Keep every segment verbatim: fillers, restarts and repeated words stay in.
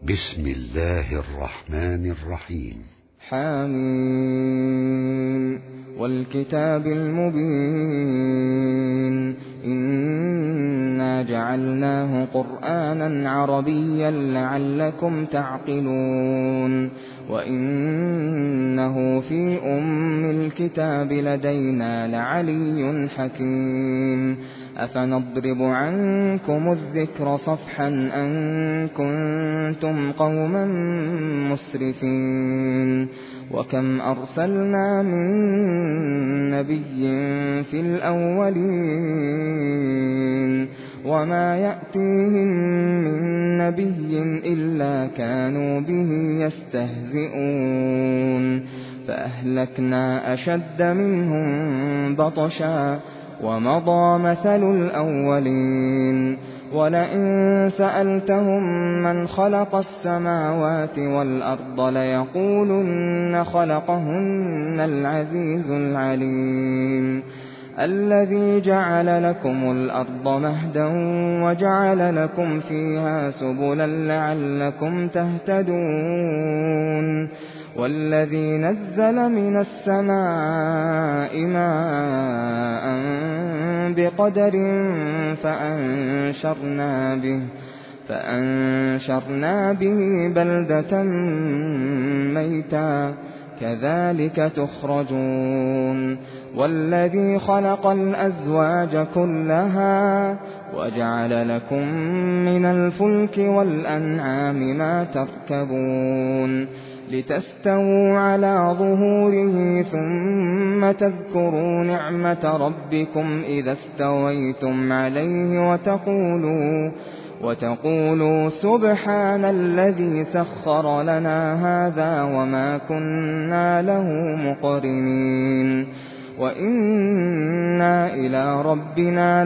بسم الله الرحمن الرحيم. حميم والكتاب المبين إنا جعلناه قرآنا عربيا لعلكم تعقلون وإنه في أم الكتاب لدينا لعلي حكيم أفنضرب عنكم الذكر صفحا أن كنتم قوما مسرفين وكم أرسلنا من نبي في الأولين وما يأتيهم من نبي إلا كانوا به يستهزئون فأهلكنا أشد منهم بطشا ومضى مثل الأولين ولئن سألتهم من خلق السماوات والأرض ليقولن خلقهن العزيز العليم الذي جعل لكم الأرض مهدا وجعل لكم فيها سبلا لعلكم تهتدون والذي نزل من السماء ماء بقدر فأنشرنا به فأنشرنا به بلدة ميتا كذلك تخرجون والذي خلق الأزواج كلها وجعل لكم من الفلك والأنعام ما تركبون لتستووا على ظهوره ثم تذكروا نعمة ربكم إذا استويتم عليه وتقولوا وتقولوا سبحان الذي سخر لنا هذا وما كنا له مقرنين وإنا إلى ربنا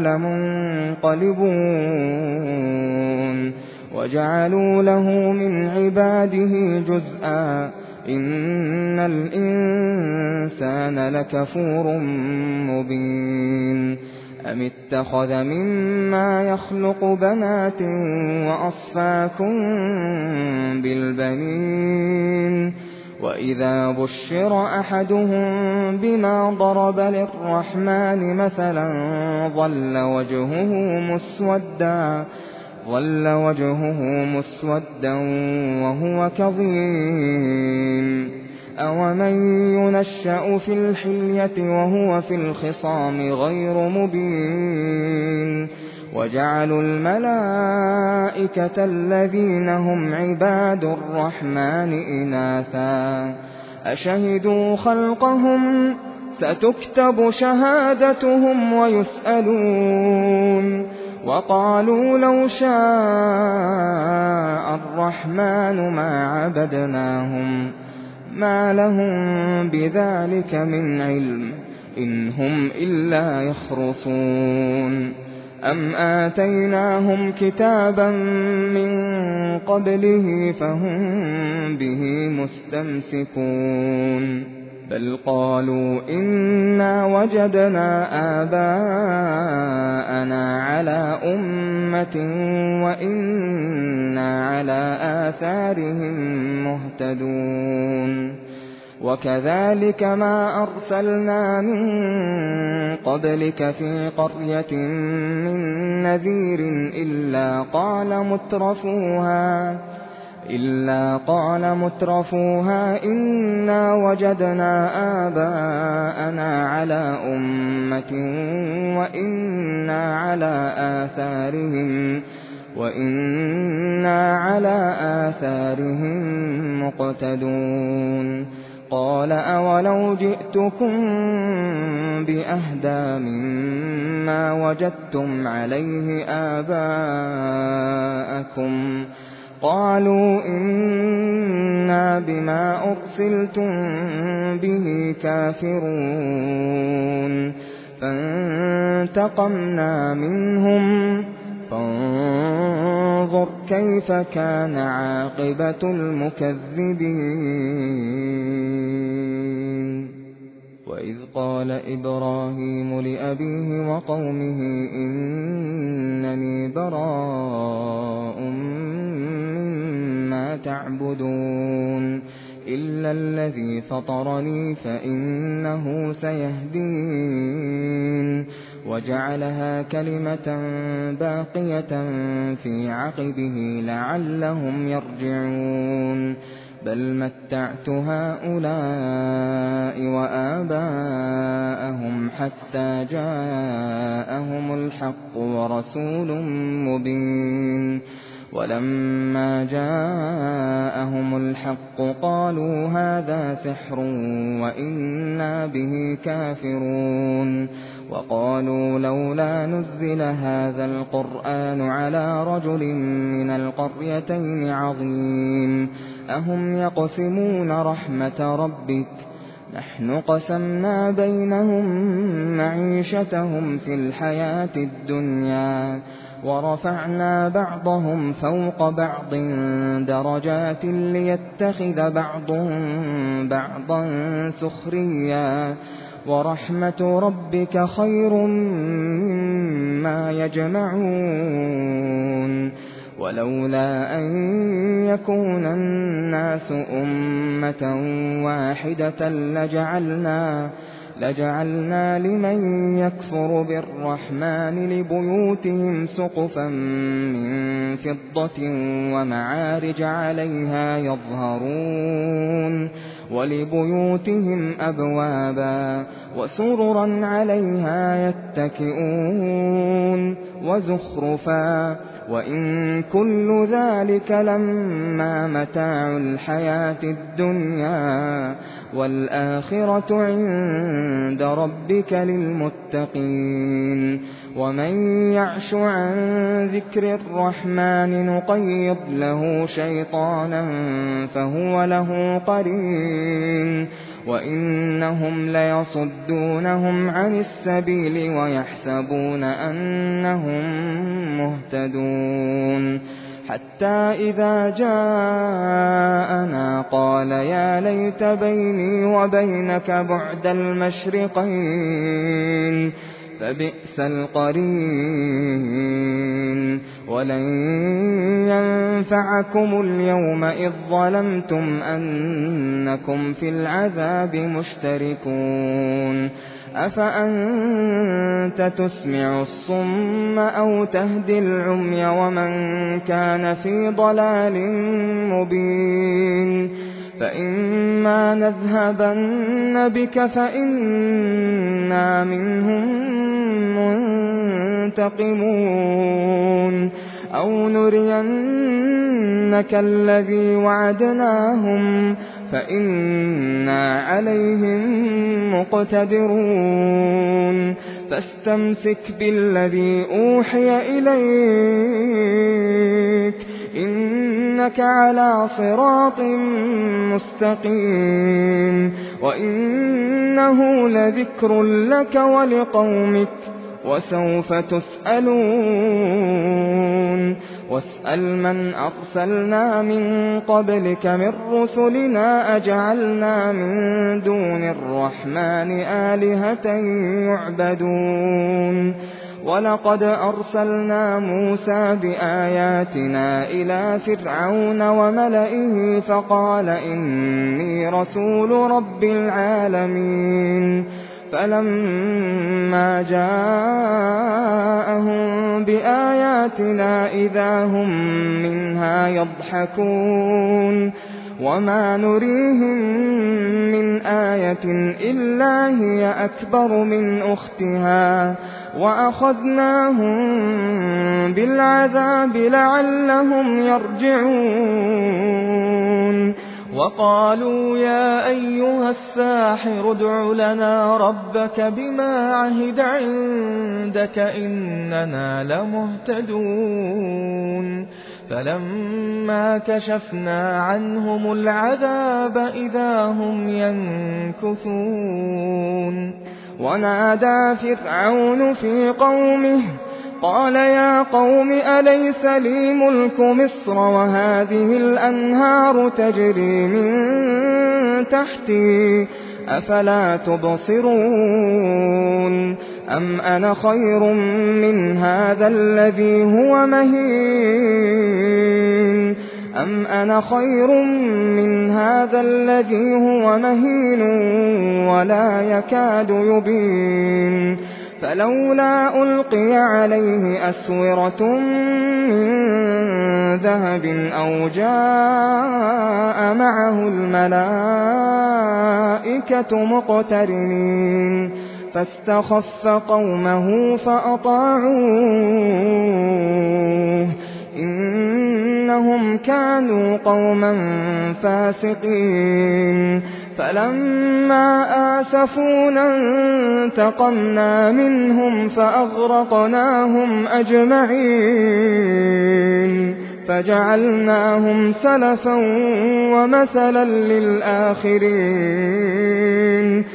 لمنقلبون وجعلوا له من عباده جزءا إن الإنسان لكفور مبين أم اتخذ مما يخلق بنات وأصفاكم بالبنين وإذا بشر أحدهم بما ضرب للرحمن مثلا ظل وجهه مسودا ظل وجهه مسودا وهو كظيم أومن ينشأ في الحلية وهو في الخصام غير مبين وجعلوا الملائكة الذين هم عباد الرحمن إناثا أشهدوا خلقهم ستكتب شهادتهم ويسألون وقالوا لو شاء الرحمن ما عبدناهم ما لهم بذلك من علم إن هم إلا يخرصون أم آتيناهم كتابا من قبله فهم به مستمسكون بل قالوا إنا وجدنا آباءنا على أمة وإنا على آثارهم مهتدون وكذلك ما أرسلنا من قبلك في قرية من نذير إلا قال مترفوها إلا قال مترفوها إنا وجدنا آباءنا على أمة وإنا على آثارهم وإنا على آثارهم مقتدون قال أولو جئتكم بأهدى مما وجدتم عليه آباءكم قالوا إنا بما أرسلتم به كافرون فانتقمنا منهم فانظر كيف كان عاقبة المكذبين وإذ قال إبراهيم لأبيه وقومه إنني براء مما تعبدون إلا الذي فطرني فإنه سيهدين وجعلها كلمة باقية في عقبه لعلهم يرجعون بل متعت هؤلاء وآباءهم حتى جاءهم الحق ورسول مبين ولما جاءهم الحق قالوا هذا سحر وإنا به كافرون وقالوا لولا نزل هذا القرآن على رجل من القريتين عظيم أهم يقسمون رحمة ربك نحن قسمنا بينهم معيشتهم في الحياة الدنيا ورفعنا بعضهم فوق بعض درجات ليتخذ بعضهم بعضا سخريا ورحمة ربك خير مما يجمعون ولولا أن يكون الناس أمة واحدة لجعلنا لجعلنا لمن يكفر بالرحمن لبيوتهم سقفا من فضة ومعارج عليها يظهرون ولبيوتهم أبوابا وسررا عليها يتكئون وزخرفا وإن كل ذلك لما متاع الحياة الدنيا والآخرة عند ربك للمتقين ومن يعش عن ذكر الرحمن نقيض له شيطانا فهو له قرين وإنهم ليصدونهم عن السبيل ويحسبون أنهم مهتدون حتى إذا جاءنا قال يا ليت بيني وبينك بعد المشرقين فبئس القرين ولن ينفعكم اليوم إذ ظلمتم أنكم في العذاب مشتركون أفأنت تسمع الصم أو تهدي العمي ومن كان في ضلال مبين فإما نذهبن بك فإنا منهم منتقمون أو نرينك الذي وعدناهم فإنا عليهم مقتدرون فاستمسك بالذي أوحي إليك إنك على صراط مستقيم وإنه لذكر لك ولقومك وسوف تسألون واسأل من أرسلنا من قبلك من رسلنا أجعلنا من دون الرحمن آلهة يعبدون ولقد أرسلنا موسى بآياتنا إلى فرعون وملئه فقال إني رسول رب العالمين فلما جاءهم بآياتنا إذا هم منها يضحكون وما نريهم من آية إلا هي أكبر من أختها وأخذناهم بالعذاب لعلهم يرجعون وقالوا يا أيها الساحر ادع لنا ربك بما عهد عندك إننا لمهتدون فلما كشفنا عنهم العذاب إذا هم ينكثون ونادى فرعون في قومه قال يا قوم أليس لي ملك مصر وهذه الأنهار تجري من تحتي أفلا تبصرون أم أنا خير من هذا الذي هو مهين أم أنا خير من هذا الذي هو مهين ولا يكاد يبين فلولا ألقي عليه أسورة من ذهب أو جاء معه الملائكة مقترنين فاستخف قومه فأطاعوه إنهم كانوا قوما فاسقين فلما آسفونا انتقمنا منهم فأغرقناهم أجمعين فجعلناهم سلفا ومثلا للآخرين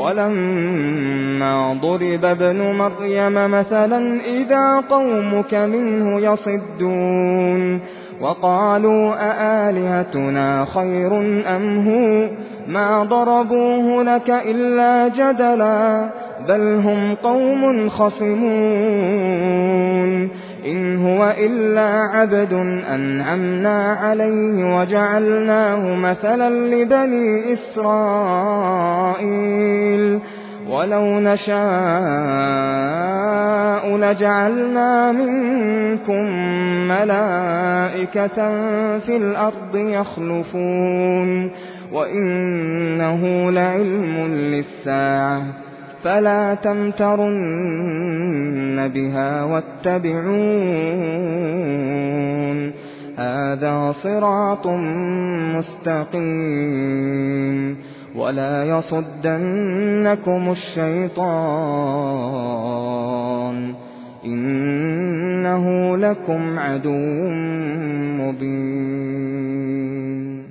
ولما ضرب ابن مريم مثلا إذا قومك منه يصدون وقالوا أآلهتنا خير أم هو ما ضربوه لك إلا جدلا بل هم قوم خصمون إن هو إلا عبد أنعمنا عليه وجعلناه مثلا لبني إسرائيل ولو نشاء لجعلنا منكم ملائكة في الأرض يخلفون وإنه لعلم للساعة فلا تمترن بها واتبعون هذا صراط مستقيم ولا يصدنكم الشيطان إنه لكم عدو مبين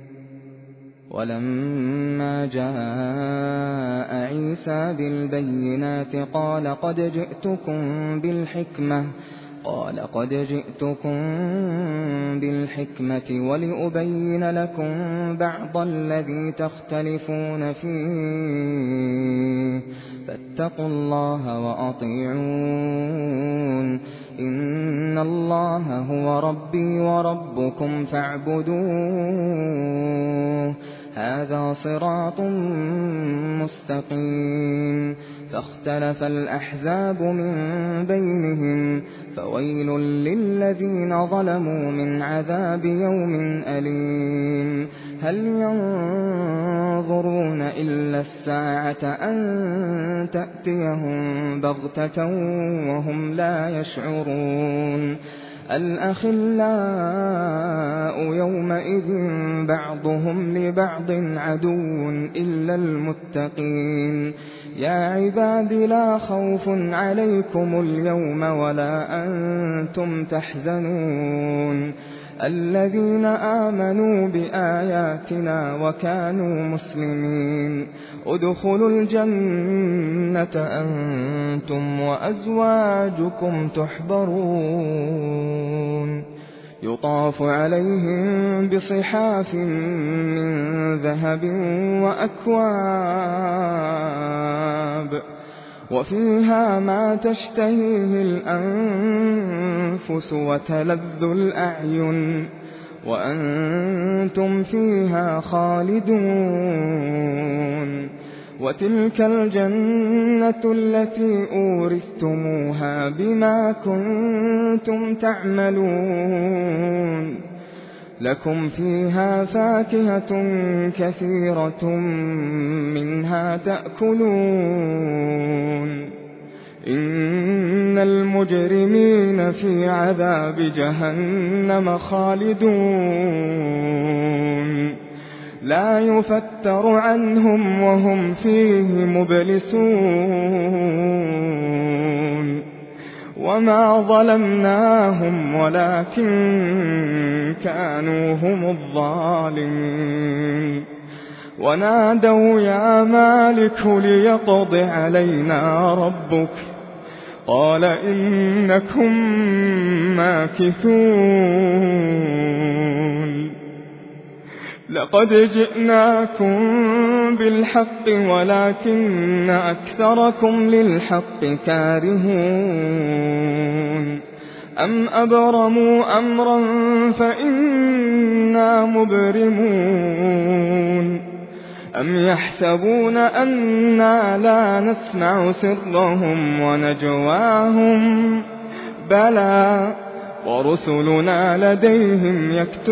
ولما جاء عيسى بالبينات قال قد جئتكم بالحكمة قال قد جئتكم بالحكمة ولأبين لكم بعض الذي تختلفون فيه فاتقوا الله وأطيعون إن الله هو ربي وربكم فاعبدوه هذا صراط مستقيم فاختلف الأحزاب من بينهم فويل للذين ظلموا من عذاب يوم أليم هل ينظرون إلا الساعة أن تأتيهم بغتة وهم لا يشعرون الأخلاء يومئذ بعضهم لبعض عدو إلا المتقين يا عباد لا خوف عليكم اليوم ولا أنتم تحزنون الذين آمنوا بآياتنا وكانوا مسلمين ادخلوا الجنة أنتم وأزواجكم تحبرون يطاف عليهم بصحاف من ذهب وأكواب وفيها ما تشتهيه الأنفس وتلذ الأعين وأنتم فيها خالدون وتلك الجنة التي أورثتموها بما كنتم تعملون لكم فيها فاكهة كثيرة منها تأكلون إن المجرمين في عذاب جهنم خالدون لا يفتر عنهم وهم فيه مبلسون وما ظلمناهم ولكن كانوا هم الظالمين ونادوا يا مالك ليقض علينا ربك قال إنكم ماكثون لقد جئناكم بالحق ولكن أكثركم للحق كارهون أَمْ أَبْرَمُوا أَمْرًا فَإِنَّا مُبْرِمُونَ أَمْ يَحْسَبُونَ أَنَّا لَا نَسْمَعُ سِرَّهُمْ وَنَجْوَاهُمْ بَلَى وَرُسُلُنَا لَدَيْهِمْ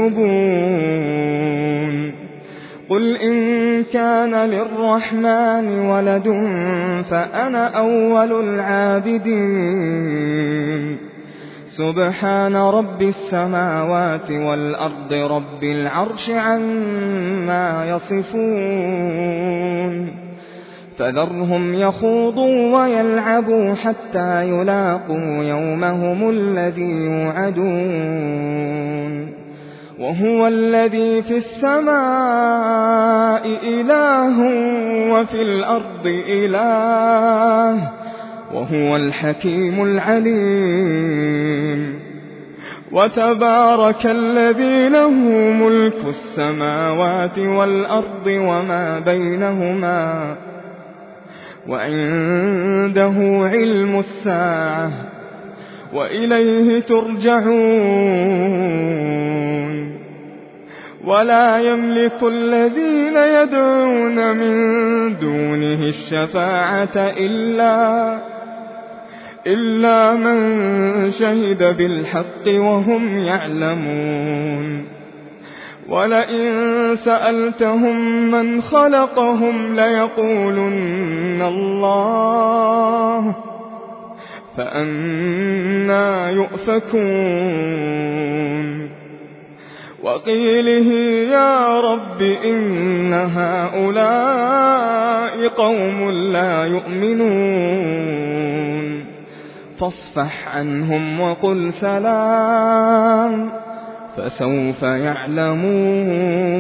يَكْتُبُونَ قُلْ إِن كَانَ لِلرَّحْمَنِ وَلَدٌ فَأَنَا أَوَّلُ الْعَابِدِينَ سُبْحَانَ رَبِّ السَّمَاوَاتِ وَالْأَرْضِ رَبِّ الْعَرْشِ عَمَّا يَصِفُونَ فَذَرْهُمْ يَخُوضُوا وَيَلْعَبُوا حَتَّى يُلَاقُوا يَوْمَهُمُ الَّذِي يُوعَدُونَ وَهُوَ الَّذِي فِي السَّمَاءِ إِلَٰهٌ وَفِي الْأَرْضِ إِلَٰهٌ وَهُوَ الْحَكِيمُ الْعَلِيمُ وَتَبَارَكَ الَّذِي لَهُ مُلْكُ السَّمَاوَاتِ وَالْأَرْضِ وَمَا بَيْنَهُمَا وَعِندَهُ عِلْمُ السَّاعَةِ وَإِلَيْهِ تُرْجَعُونَ وَلَا يَمْلِكُ الَّذِينَ يَدْعُونَ مِن دُونِهِ الشَّفَاعَةَ إِلَّا إِلَّا مَن شَهِدَ بِالْحَقِّ وَهُمْ يَعْلَمُونَ وَلَئِن سَأَلْتَهُم مَّنْ خَلَقَهُمْ لَيَقُولُنَّ اللَّهُ فَأَنَّىٰ يُؤْفَكُونَ وَقِيلِهِ يَا رَبِّ إِنَّ هَٰؤُلَاءِ قَوْمٌ لَّا يُؤْمِنُونَ فَاصْفَحْ عَنْهُمْ وَقُلْ سَلَامٌ فَسَوْفَ يَعْلَمُونَ.